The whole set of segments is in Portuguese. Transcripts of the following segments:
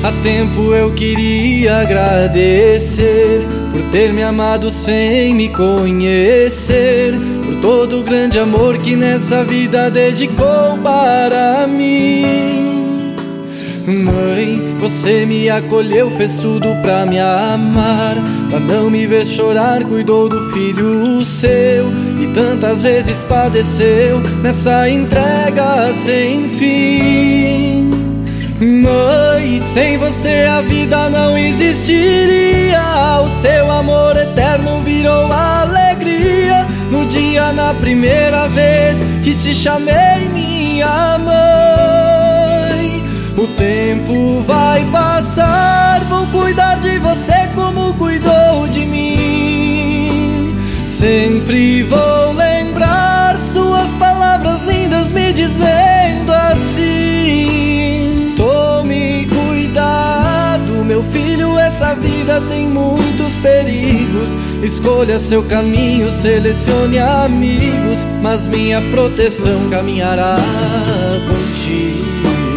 Há tempo eu queria agradecer por ter me amado sem me conhecer, por todo o grande amor que nessa vida dedicou para mim. Mãe, você me acolheu, fez tudo pra me amar, pra não me ver chorar, cuidou do filho seu e tantas vezes padeceu nessa entrega sem fim. Mãe, sem você a vida não existiria, o seu amor eterno virou alegria no dia, na primeira vez que te chamei minha mãe. O tempo vai passar, vou cuidar de você como cuidou de mim. Sempre vou lembrar suas palavras lindas me dizendo assim: tome cuidado, meu filho, essa vida tem muitos perigos. Escolha seu caminho, selecione amigos, mas minha proteção caminhará contigo.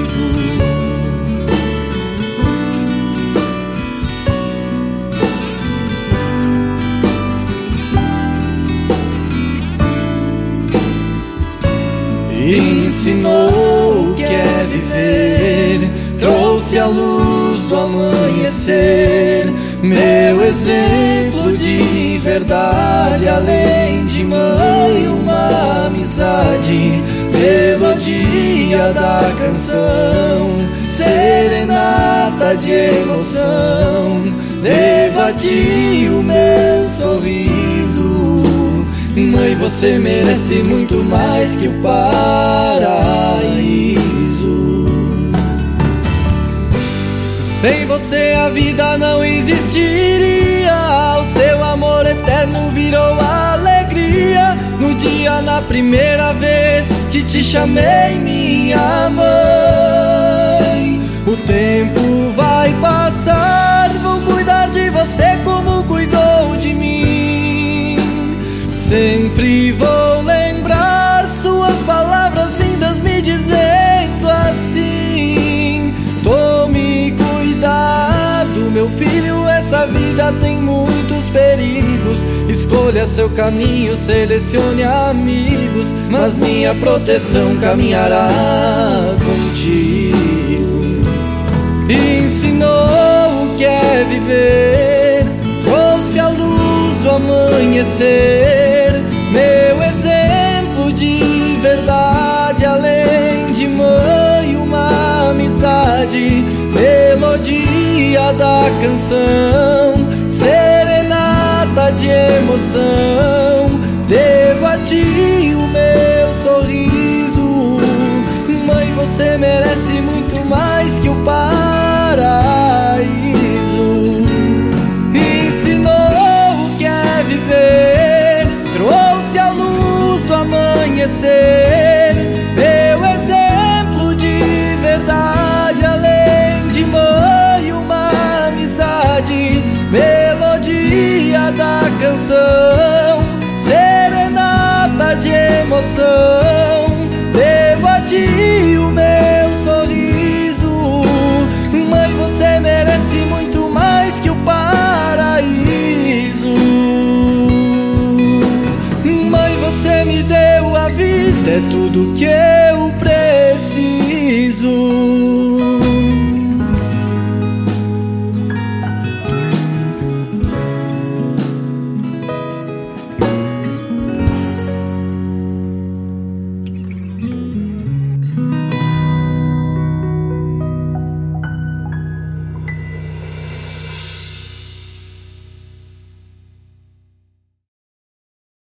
Ensinou o que é viver, trouxe a luz do amanhecer, meu exemplo de verdade, além de mãe, uma amizade, melodia da canção, serenata de emoção, devo a ti o meu sorriso. Mãe, você merece muito mais que o paraíso. Sem você a vida não existiria, o seu amor eterno virou alegria no dia, na primeira vez que te chamei minha mãe. O tempo vai passar, vou cuidar de você como cuidou de mim. Sempre vou lembrar suas palavras lindas me dizendo assim: tome cuidado, meu filho, essa vida tem muitos perigos. Escolha seu caminho, selecione amigos, mas minha proteção caminhará contigo. Ensinou o que é viver, trouxe a luz do amanhecer, meu exemplo de verdade, além de mãe, uma amizade, melodia da canção, serenata de emoção, devo a ti o meu sorriso. Mãe, você merece muito mais que o paraíso. Ensinou o que é viver, trouxe a luz do amanhecer, meu exemplo de verdade, além de mãe, uma amizade, melodia da canção, serenata de emoção, devo a ti o meu sorriso. Mãe, você merece muito mais que o paraíso. Mãe, você me deu a vida, é tudo que eu preciso.